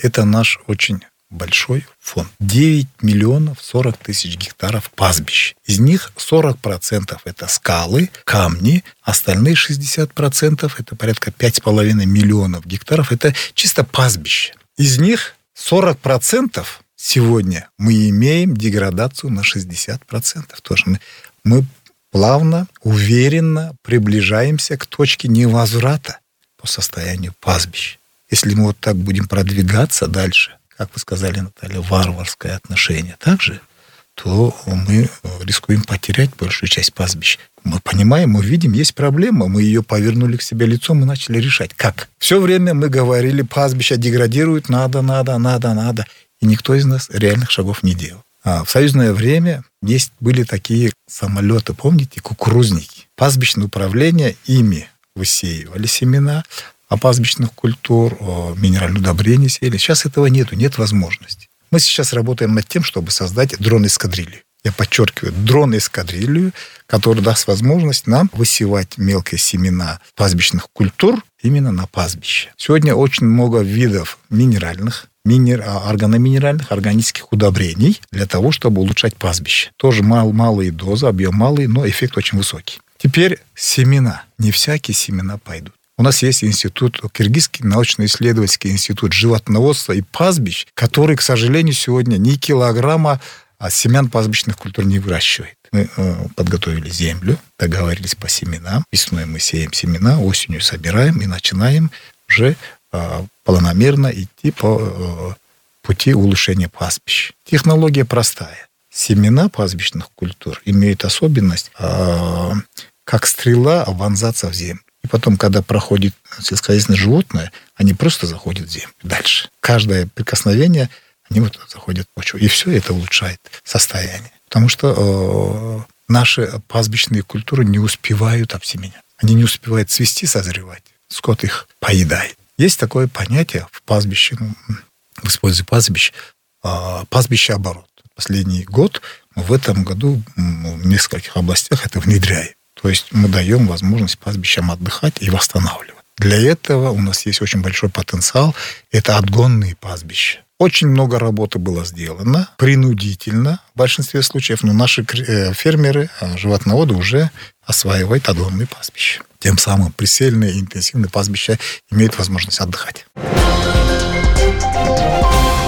Это наш очень большой фонд. 9 миллионов 40 тысяч гектаров пастбищ. Из них 40% это скалы, камни, остальные 60% это порядка 5,5 миллионов гектаров. Это чисто пастбище. Из них 40% сегодня мы имеем деградацию на 60%. Тоже мы плавно, уверенно приближаемся к точке невозврата по состоянию пастбищ. Если мы вот так будем продвигаться дальше, как вы сказали, Наталья, варварское отношение также, то мы рискуем потерять большую часть пастбищ. Мы понимаем, мы видим, есть проблема, мы ее повернули к себе лицом и начали решать. Как? Все время мы говорили, пастбища деградируют, надо. И никто из нас реальных шагов не делал. В союзное время были такие самолеты, помните, кукурузники. Пастбищное управление, ими высеивали семена, а пастбищных культур, минеральные удобрения сеяли. Сейчас этого нету, нет возможности. Мы сейчас работаем над тем, чтобы создать дрон-эскадрилью. Я подчеркиваю, дрон-эскадрилью, который даст возможность нам высевать мелкие семена пастбищных культур именно на пастбище. Сегодня очень много видов минеральных, органоминеральных, органических удобрений для того, чтобы улучшать пастбище. Тоже малые дозы, объем малый, но эффект очень высокий. Теперь семена. Не всякие семена пойдут. У нас есть Киргизский научно-исследовательский институт животноводства и пастбищ, который, к сожалению, сегодня ни килограмма семян пастбищных культур не выращивает. Мы подготовили землю, договорились по семенам. Весной мы сеем семена, осенью собираем и начинаем уже планомерно идти по пути улучшения пастбищ. Технология простая. Семена пастбищных культур имеют особенность, как стрела, вонзаться в землю. И потом, когда проходит сельскохозяйственное животное, они просто заходят в землю. Дальше. Каждое прикосновение, они вот заходят в почву. И все это улучшает состояние. Потому что наши пастбищные культуры не успевают обсеменять. Они не успевают цвести, созревать. Скот их поедает. Есть такое понятие в пастбище, в использовании пастбище-оборот. Последний год мы в этом году в нескольких областях это внедряем. То есть мы даем возможность пастбищам отдыхать и восстанавливать. Для этого у нас есть очень большой потенциал. Это отгонные пастбища. Очень много работы было сделано, принудительно в большинстве случаев, но наши фермеры, животноводы уже осваивают отгонные пастбища. Тем самым прицельные и интенсивные пастбища имеют возможность отдыхать.